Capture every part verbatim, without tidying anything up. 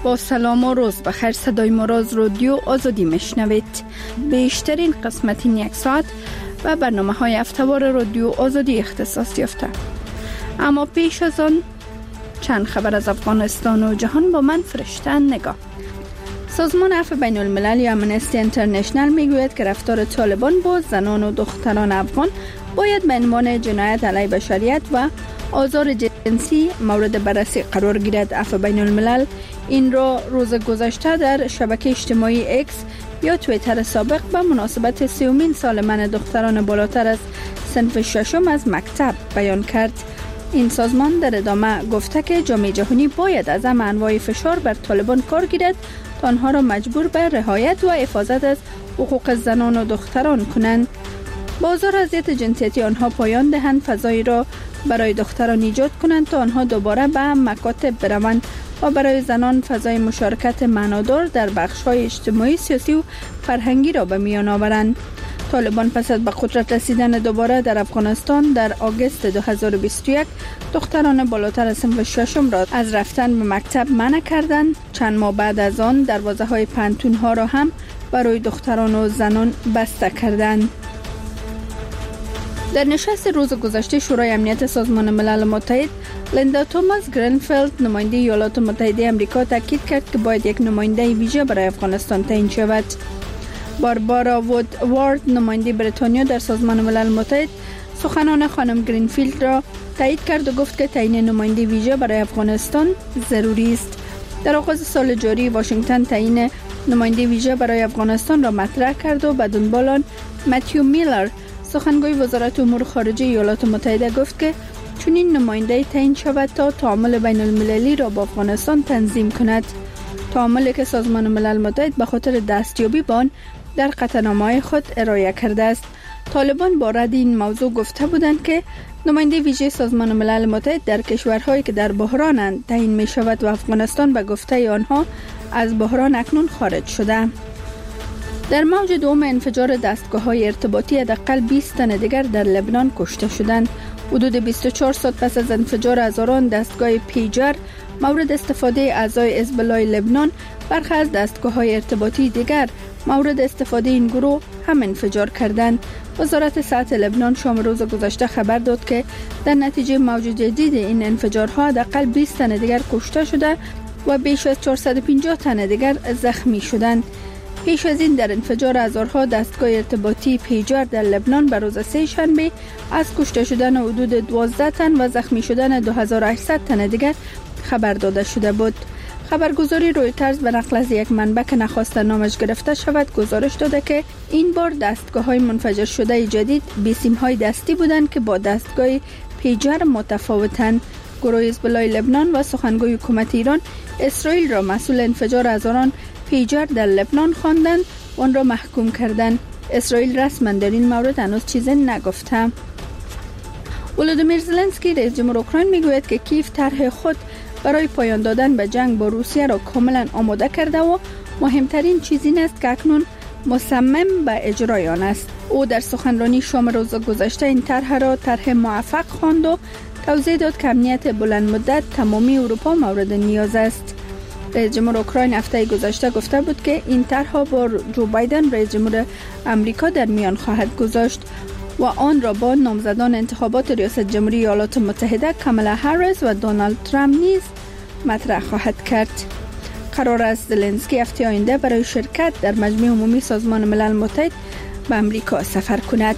با سلام و روز بخیر، صدای ما را از رادیو آزادی میشنوید. بیشترین قسمت این یک ساعت و برنامه های هفته‌وار رادیو آزادی اختصاص یافته. اما پیش از آن چند خبر از افغانستان و جهان با من فرشته نگاه. سازمان عفو بین الملل یا امنستی انترنشنل میگوید که رفتار طالبان با زنان و دختران افغان باید به عنوان جنایت علیه بشریت و آزار جنسی مورد بررسی قرار گیرد. عفو بین الملل این را روز گذشته در شبکه اجتماعی اکس یا توییتر سابق به مناسبت سیومین سالمن دختران بالاتر از صنف ششم از مکتب بیان کرد. این سازمان در ادامه گفته که جامعه جهانی باید از همه انواع فشار بر طالبان کار گیرد تا آنها را مجبور به رعایت و حفاظت از حقوق زنان و دختران کنند. بازار اذیت جنسیتی آنها پایان دهند، فضایی را برای دختران ایجاد کنند تا آنها دوباره به مکاتب بروند و برای زنان فضای مشارکت معنادار در بخش‌های اجتماعی، سیاسی و فرهنگی را به میان آورند. طالبان پس از به قدرت رسیدن دوباره در افغانستان در آگوست دو هزار و بیست و یک دختران بالاتر از صنف ششم را از رفتن به مکتب منع کردند. چند ماه بعد از آن دروازه‌های پانتون‌ها را هم برای دختران و زنان بسته کردند. در نشست روز گذشته شورای امنیت سازمان ملل متحد، لیندا توماس گرینفیلد نماینده ایالات متحده آمریکا تاکید کرد که باید یک نماینده ویژه برای افغانستان تعیین شود. باربارا وودوارد نماینده بریتانیا در سازمان ملل متحد سخنان خانم گرینفیلد را تایید کرد و گفت که تعیین نماینده ویژه برای افغانستان ضروری است. در آغاز سال جاری واشنگتن تعیین نماینده ویژه برای افغانستان را مطرح کرد و به دنبال آن متیو میلر سخنگوی وزارت امور خارجه ایالات متحده گفت که چنین نماینده تعیین شود تا تعامل بین المللی را با افغانستان تنظیم کند، تعاملی که سازمان ملل متحد به خاطر دستیابی به آن در قطعنامه‌های خود ارائه کرده است. طالبان با رد این موضوع گفته بودند که نماینده ویژه سازمان ملل متحد در کشورهایی که در بحرانند تعیین می شود و افغانستان به گفته آنها از بحران اکنون خارج شده. در موج دوم انفجار دستگاه‌های ارتباطی حداقل بیست تن دیگر در لبنان کشته شدند. حدود بیست و چهار ساعت پس از انفجار هزاران دستگاه پیجر مورد استفاده اعضای حزب الله لبنان، برخی از دستگاه‌های ارتباطی دیگر مورد استفاده این گروه هم انفجار کردند. وزارت صحت لبنان شام روز گذشته خبر داد که در نتیجه موج جدید این انفجارها حداقل بیست تن دیگر کشته شده و بیش از چهارصد و پنجاه تن دیگر زخمی شدند. پیش از این در انفجار هزارها دستگاه ارتباطی پیجر در لبنان به روز سه شنبه از کشته شدن حدود دوازده تن و زخمی شدن دو هزار و هشتصد تن دیگر خبر داده شده بود. خبرگزاری رویترز به نقل از یک منبع که نخواست نامش گرفته شود گزارش داده که این بار دستگاه‌های منفجر شده جدید بیسیم‌های دستی بودند که با دستگاه پیجر متفاوتند. گروه حزب الله لبنان و سخنگوی حکومت ایران اسرائیل را مسئول انفجار هزاران پیجر در لبنان خواندند و آن را محکوم کردند. اسرائیل رسما در این مورد هنوز چیزی نگفته. ولودیمیر زلنسکی رئیس جمهور اوکراین میگوید که کیف طرح خود برای پایان دادن به جنگ با روسیه را کاملا آماده کرده و مهمترین چیز این است که اکنون مصمم به اجرای آن است. او در سخنرانی شام روز گذشته این طرح را طرح موفق خواند و توضیح داد که امنیت بلند مدت تمامی اروپا مورد نیاز است. رئیس جمهور اوکراین هفته گذشته گفته بود که این طرح با جو بایدن رئیس جمهور آمریکا در میان خواهد گذاشت و آن را با نامزدان انتخابات ریاست جمهوری ایالات متحده کامالا هریس و دونالد ترامپ نیز مطرح خواهد کرد. قرار است زلنسکی هفته آینده برای شرکت در مجمع عمومی سازمان ملل متحد به آمریکا سفر کند.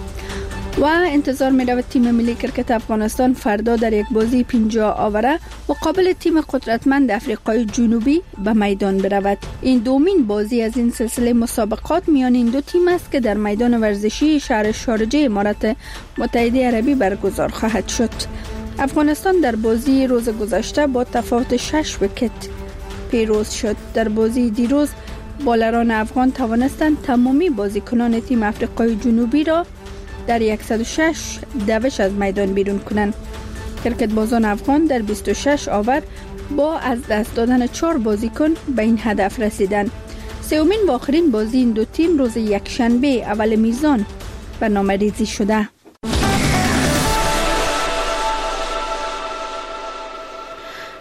و انتظار می رود تیم ملی کرکت افغانستان فردا در یک بازی پنجاه آوره مقابل تیم قدرتمند افریقای جنوبی به میدان برود. این دومین بازی از این سلسله مسابقات میان این دو تیم است که در میدان ورزشی شهر شارجه امارات متحده عربی برگزار خواهد شد. افغانستان در بازی روز گذشته با تفاوت شش ویکت پیروز شد. در بازی دیروز بالران افغان توانستند تمامی بازیکنان تیم افریقای جنوبی را در صد و شش دوش از میدان بیرون کنند. کرکت بازان افغان در بیست و شش آور با از دست دادن چهار بازیکن به این هدف رسیدند. سومین و آخرین بازی این دو تیم روز یکشنبه اول میزان برنامه ریزی شده.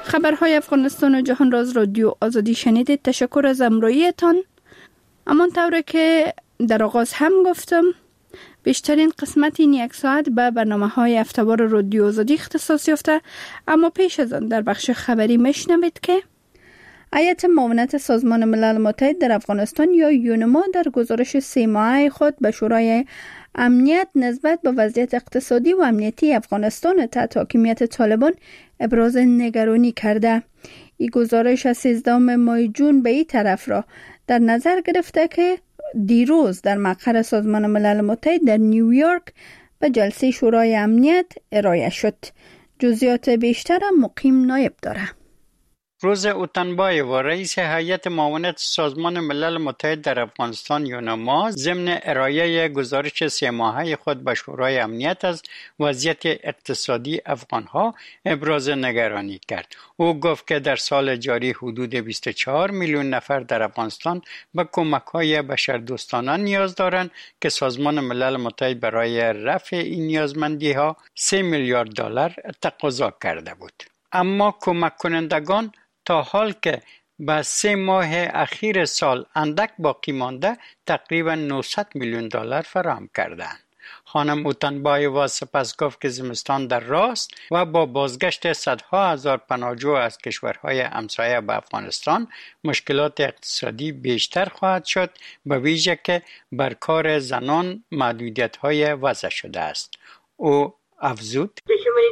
خبرهای افغانستان و جهان را از رادیو آزادی شنیدید. تشکر از همراهیتان. امان طوره که در آغاز هم گفتم بیشترین قسمت این یک ساعت به برنامه های هفته‌وار رادیو آزادی اختصاص یافته، اما پیش از آن در بخش خبری میشنوید که هیئت معاونت سازمان ملل متحد در افغانستان یا یونما در گزارش سه ماهه خود به شورای امنیت نسبت به وضعیت اقتصادی و امنیتی افغانستان تحت حاکمیت طالبان ابراز نگرانی کرده. این گزارش از سیزدهم ماه جون به این طرف را در نظر گرفته که دیروز در مقر سازمان ملل متحد در نیویورک به جلسه شورای امنیت ارائه شد. جزئیات بیشتر مقیم نایب داره. روز اوتنبایو، رئیس هیئت معاونت سازمان ملل متحد در افغانستان یونما، ضمن ارائه گزارش سه ماهه خود به شورای امنیت از وضعیت اقتصادی افغانها ابراز نگرانی کرد. او گفت که در سال جاری حدود بیست و چهار میلیون نفر در افغانستان به کمک‌های بشردوستانه نیاز دارند که سازمان ملل متحد برای رفع این نیازمندی‌ها سه میلیارد دلار تقاضا کرده بود. اما کمک کنندگان تا حال که به سه ماه اخیر سال اندک باقی مانده تقریبا نهصد میلیون دلار فراهم کردند. خانم اوتنبایوا سپس گفت که زمستان در راست و با بازگشت صدها هزار پناهجو از کشورهای همسایه به افغانستان مشکلات اقتصادی بیشتر خواهد شد، به ویژه که بر کار زنان محدودیت‌های وضع شده است. او افزود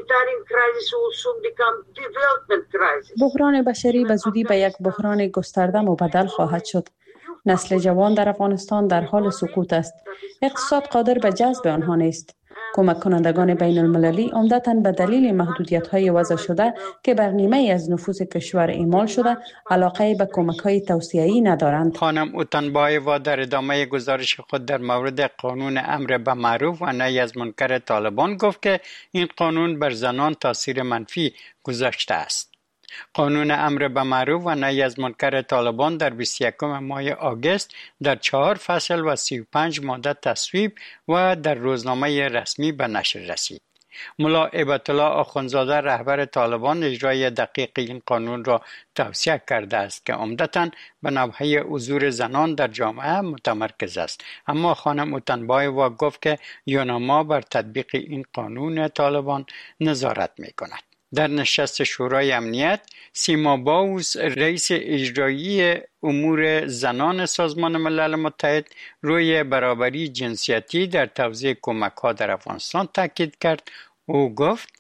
بحران بشری به زودی به یک بحران گسترده مبدل خواهد شد. نسل جوان در افغانستان در حال سقوط است. اقتصاد قادر به جذب آنها نیست. کمک کنندگان بین المللی عمدتاً به دلیل محدودیت‌های وضع شده که بر نیمه از نفوس کشور اعمال شده علاقه به کمک‌های توسعه‌ای ندارند. خانم اوتنبایوا در ادامه گزارش خود در مورد قانون امر به معروف و نهی از منکر طالبان گفت که این قانون بر زنان تاثیر منفی گذاشته است. قانون امر به معروف و نهی از منکر طالبان در بیست و یکم ماه آگوست در چهار فصل و سی و پنج ماده تصویب و در روزنامه رسمی به نشر رسید. ملا هیبت الله آخوندزاده رهبر طالبان اجرای دقیق این قانون را توصیه کرده است که عمدتاً به نوحه حضور زنان در جامعه متمرکز است. اما خانم اوتنبایوا گفت که یونما بر تطبیق این قانون طالبان نظارت می‌کند. در نشست شورای امنیت، سیما باوس رئیس اجرایی امور زنان سازمان ملل متحد روی برابری جنسیتی در توزیع کمک‌ها در افغانستان تاکید کرد. او گفت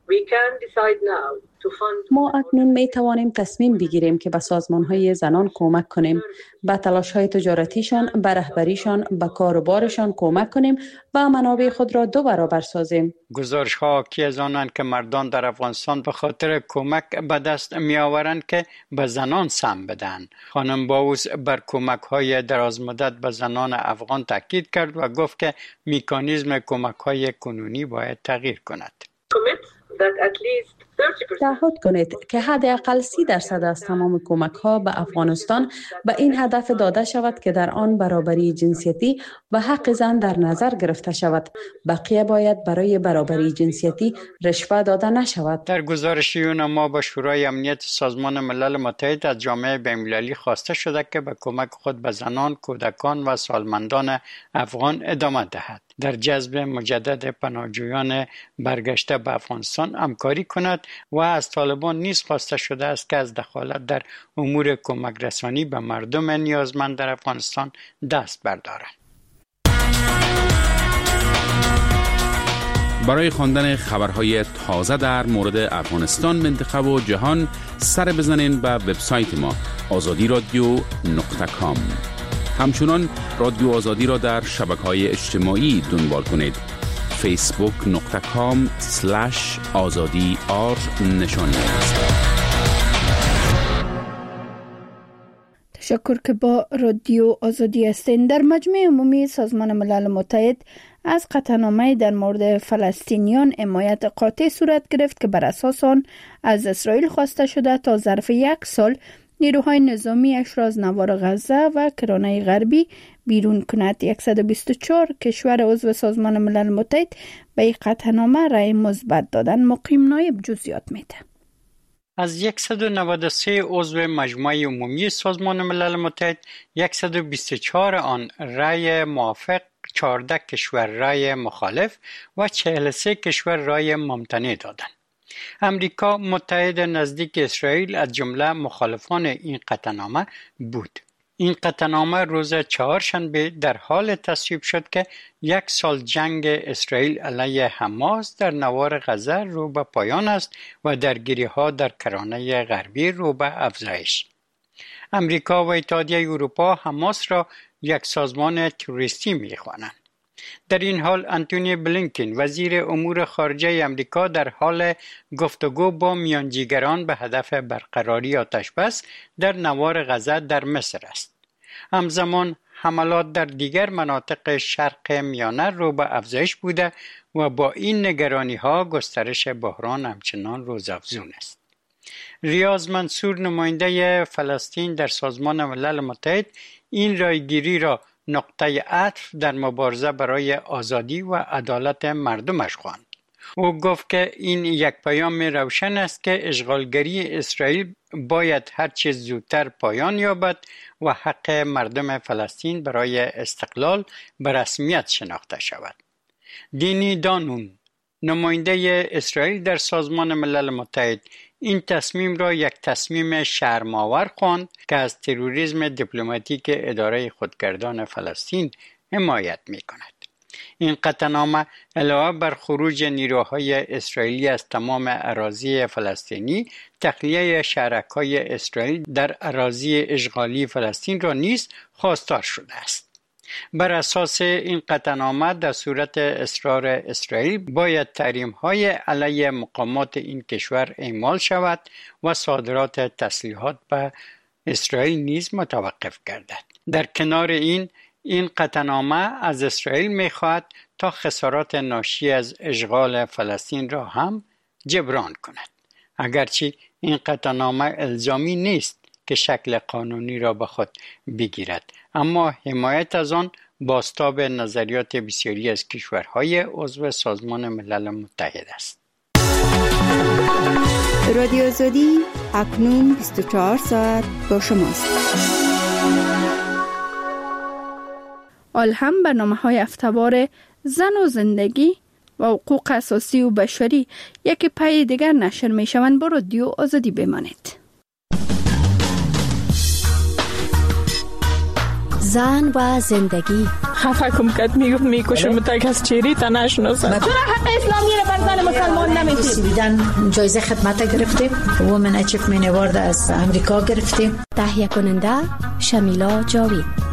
ما اکنون می توانیم تصمیم بگیریم که به سازمان‌های زنان کمک کنیم، به تلاش‌های تجارتیشان، به رهبریشان، به کاروبارشان کمک کنیم و منابع خود را دو برابر سازیم. گزارش‌ها حاکی از آنند که مردان در افغانستان به خاطر کمک به دست می‌آورند که به زنان سهم بدهند. خانم باوس بر کمک‌های درازمدت به زنان افغان تاکید کرد و گفت که مکانیزم کمک‌های کنونی باید تغییر کند. تعهد کنید که حداقل سی درصد از تمام کمک ها به افغانستان به این هدف داده شود که در آن برابری جنسیتی و حق زن در نظر گرفته شود. بقیه باید برای برابری جنسیتی رشوه داده نشود. در گزارش یونما به شورای امنیت سازمان ملل متحد از جامعه بین‌المللی خواسته شده که به کمک خود به زنان، کودکان و سالمندان افغان ادامه دهد. در جذب مجدد پناهجویان برگشته به افغانستان همکاری کند و از طالبان نیز خواسته شده است که از دخالت در امور کمک رسانی به مردم نیازمند در افغانستان دست بردارند. برای خواندن خبرهای تازه در مورد افغانستان، منطقه و جهان سر بزنین به وبسایت ما آزادی رادیو نقطه کام. همچنان رادیو آزادی را در شبکه‌های اجتماعی دنبال کنید. فیسبوک نقطه کام سلش آزادی آر نشانی است. تشکر که با رادیو آزادی هستین. در مجمع عمومی سازمان ملل متحد از قطعنامه در مورد فلسطینیان حمایت قاطع صورت گرفت که بر اساس آن از اسرائیل خواسته شده تا ظرف یک سال نیروهای نظامیش را از نوار غزه و کرانه غربی بیرون کند. صد و بیست و چهار کشور عضو سازمان ملل متحد به این قطعنامه رأی مثبت دادن. مقیم نایب جزئیات میده. از صد و نود و سه عضو مجمع عمومی سازمان ملل متحد، صد و بیست و چهار آن رای موافق، چهارده کشور رای مخالف و چهل و سه کشور رای ممتنع دادند. امریکا متحد نزدیک اسرائیل از جمله مخالفان این قطعنامه بود. این قطعنامه روز چهارشنبه در حال تصویب شد که یک سال جنگ اسرائیل علیه حماس در نوار غزه رو به پایان است و درگیری‌ها در کرانه غربی رو به افزایش. امریکا و اتحادیه اروپا حماس را یک سازمان تروریستی می‌خوانند. در این حال انتونی بلینکن وزیر امور خارجه امریکا در حال گفتگو با میانجیگران به هدف برقراری آتشبس در نوار غزه در مصر است. همزمان حملات در دیگر مناطق شرق میانه رو به افزایش بوده و با این نگرانی ها گسترش بحران همچنان روزافزون است. ریاض منصور نماینده فلسطین در سازمان ملل متحد این رایگیری را نقطه عطف در مبارزه برای آزادی و عدالت مردمش خواند. او گفت که این یک پیام روشن است که اشغالگری اسرائیل باید هر چه زودتر پایان یابد و حق مردم فلسطین برای استقلال به رسمیت شناخته شود. دینی دانون نماینده اسرائیل در سازمان ملل متحد این تصمیم را یک تصمیم شرم‌آور خواند که از تروریسم دیپلماتیک اداره خودگردان فلسطین حمایت می‌کند. این قطعنامه علاوه بر خروج نیروهای اسرائیلی از تمام اراضی فلسطینی، تخلیه شهرک‌های اسرائیل در اراضی اشغالی فلسطین را نیز خواستار شده است. بر اساس این قطعنامه در صورت اصرار اسرائیل باید تحریم‌های علیه مقامات این کشور اعمال شود و صادرات تسلیحات به اسرائیل نیز متوقف گردد. در کنار این این قطعنامه از اسرائیل می‌خواهد تا خسارات ناشی از اشغال فلسطین را هم جبران کند. اگرچه این قطعنامه الزامی نیست که شکل قانونی را به خود بگیرد، اما حمایت از آن بازتاب نظریات بسیاری از کشورهای عضو سازمان ملل متحد است. رادیو آزادی اکنون بیست و چهار ساعت با شماست. آل هم برنامه‌های هفته‌وار زن و زندگی و حقوق اساسی و بشری یک پای دیگر نشر می‌شوند. با رادیو آزادی بمانید. زن و زندگی. خفه کم کت میگفت میکشم متک از چیری تا نشناسم. چرا حق اسلامی رو بر زن مسلمان نمیدید؟ بیدن جایزه خدمت گرفتیم، وومن اچیومنت اوارد از امریکا گرفتیم. تهیه کننده شمیلا جاوید.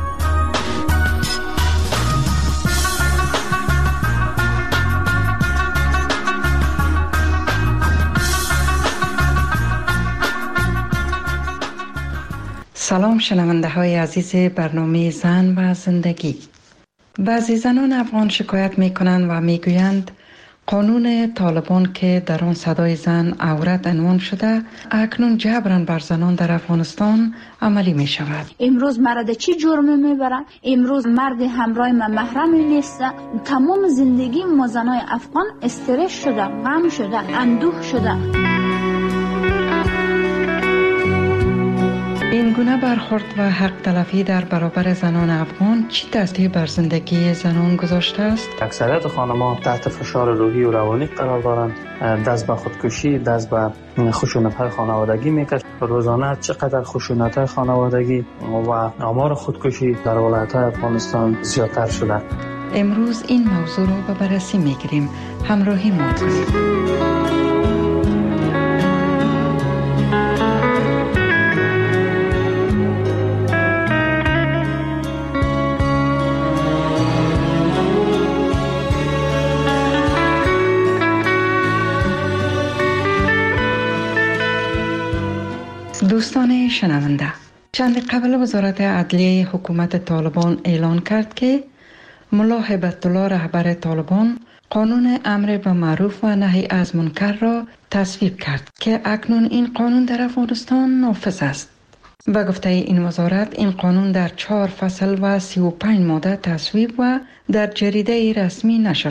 سلام شنونده های عزیز برنامه زن و زندگی. بعضی زنان افغان شکایت می کنند و می گویند قانون طالبان که در آن صدای زن عورت عنوان شده اکنون جبران بر زنان در افغانستان عملی می شود. امروز مرد چی جرمی می برن؟ امروز مرد همراه من محرمی نیست. تمام زندگی ما زنای افغان استرس شده، غم شده، اندوه شده. این گونه برخورد و حق تلفی در برابر زنان افغان چی تاثیر بر زندگی زنان گذاشته است؟ اکثریت خانم‌ها تحت فشار روحی و روانی قرار دارند، دست به خودکشی، دست به خشونت‌های خانوادگی می‌کشند. روزانه چقدر خشونت‌های خانوادگی و آمار خودکشی در ولایت‌های افغانستان زیادتر شده. امروز این موضوع رو به بررسی می‌گیریم. همراهی ما کنید. دوستان شنونده، چند قبل وزارت عدلیه حکومت طالبان اعلان کرد که ملا هیبت الله رهبر طالبان قانون امر به معروف و نهی از منکر را تصویب کرد که اکنون این قانون در افغانستان نافذ است. به گفته این وزارت این قانون در چهار فصل و سی و پنج ماده تصویب و در جریده رسمی نشر